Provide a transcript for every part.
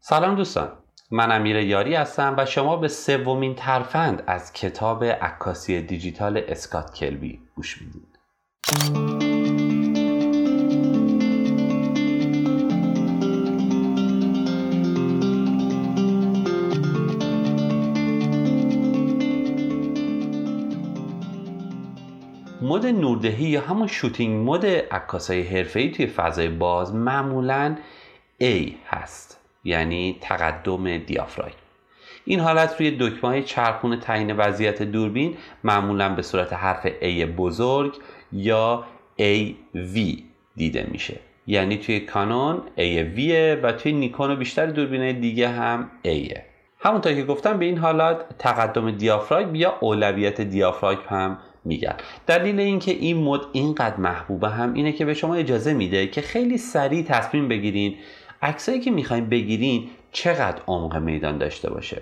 سلام دوستان، من امیر یاری هستم و شما به سومین ترفند از کتاب عکاسی دیجیتال اسکات کلبی گوش میدید. مد نوردهی یا همون شوتینگ مد عکاسای حرفه‌ای توی فضای باز معمولاً A هست، یعنی تقدم دیافراگم. این حالت روی دکمه‌های چرخون تعیین وضعیت دوربین معمولاً به صورت حرف A بزرگ یا AV دیده میشه، یعنی توی کانون AV و توی نیکون و بیشتر دوربین‌های دیگه هم A. همونطور که گفتم به این حالت تقدم دیافراگم یا اولویت دیافراگم هم میگن. دلیل اینکه این مد اینقدر محبوبه هم اینه که به شما اجازه میده که خیلی سریع تصمیم بگیرین عکسایی که میخواین بگیرین چقدر عمق میدان داشته باشه.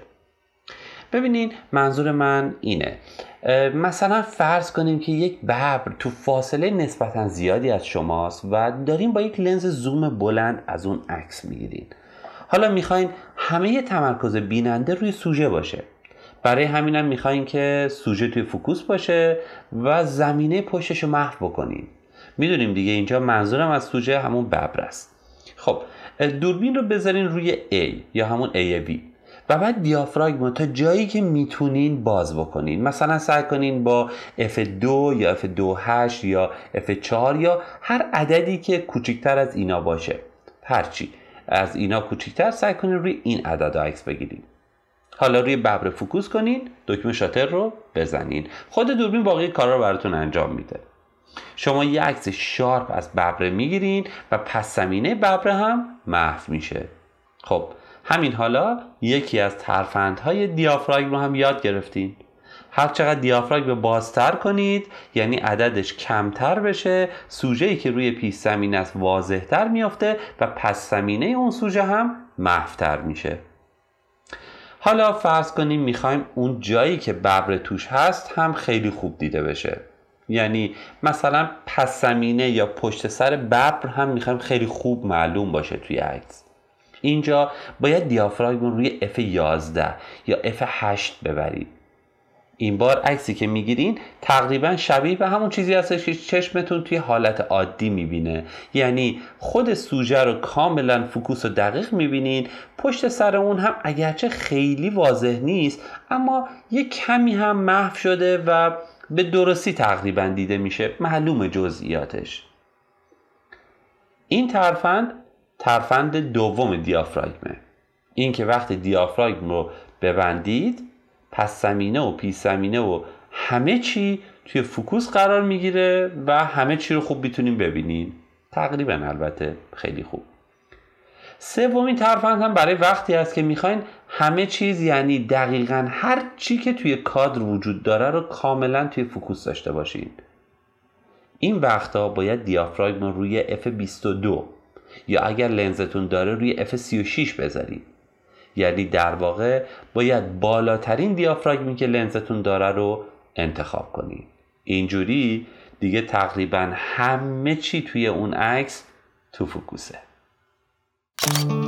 ببینین منظور من اینه، مثلا فرض کنیم که یک ببر تو فاصله نسبتا زیادی از شماست و دارین با یک لنز زوم بلند از اون عکس میگیرین. حالا میخواین همه تمرکز بیننده روی سوژه باشه، برای همینم میخواین که سوژه توی فوکوس باشه و زمینه پشتش رو محو بکنین. میدونیم دیگه اینجا منظورم از سوژه همون ببر است. خب دوربین رو بذارین روی A یا همون AV و بعد دیافراگم تا جایی که میتونین باز بکنین. مثلا سعی کنین با F2 یا F2.8 یا F4 یا هر عددی که کوچکتر از اینا باشه، هرچی از اینا کوچکتر سعی کنین روی این عدد عکس بگیرین. حالا روی ببر فوکوس کنین، دکمه شاتر رو بزنین، خود دوربین باقی کارا رو براتون انجام میده. شما یه عکس شارپ از ببر میگیرین و پس زمینه ببر هم محو میشه. خب همین حالا یکی از ترفندهای دیافراگم رو هم یاد گرفتین. هر چقدر دیافراگم رو بازتر کنید، یعنی عددش کمتر بشه، سوژه‌ای که روی پیش زمینه است واضح‌تر میافته و پس زمینه اون سوژه هم محو‌تر میشه. حالا فرض کنیم میخوایم اون جایی که ببر توش هست هم خیلی خوب دیده بشه، یعنی مثلا پس زمینه یا پشت سر ببر هم میخوایم خیلی خوب معلوم باشه توی عکس. اینجا باید دیافراگم روی F11 یا F8 ببرید. این بار عکسی که میگیرین تقریبا شبیه به همون چیزی هستش که چشمتون توی حالت عادی میبینه، یعنی خود سوژه رو کاملا فوکوس و دقیق میبینین. پشت سر اون هم اگرچه خیلی واضح نیست اما یک کمی هم محو شده و به درستی تقریبا دیده میشه، معلوم جزئیاتش. این ترفند دوم دیافراگمه. این که وقتی دیافراگم رو ببندید پس زمینه و پیش زمینه و همه چی توی فوکوس قرار میگیره و همه چی رو خوب میتونیم ببینیم، تقریبا البته خیلی خوب. سومین ترفند هم برای وقتی است که میخواین همه چیز، یعنی دقیقاً هر چی که توی کادر وجود داره رو کاملا توی فوکوس داشته باشین. این وقتا باید دیافراگم رو روی F22 یا اگر لنزتون داره روی F36 بذارید، یعنی در واقع باید بالاترین دیافراگمی که لنزتون داره رو انتخاب کنید. اینجوری دیگه تقریبا همه چی توی اون عکس تو فوکوسه.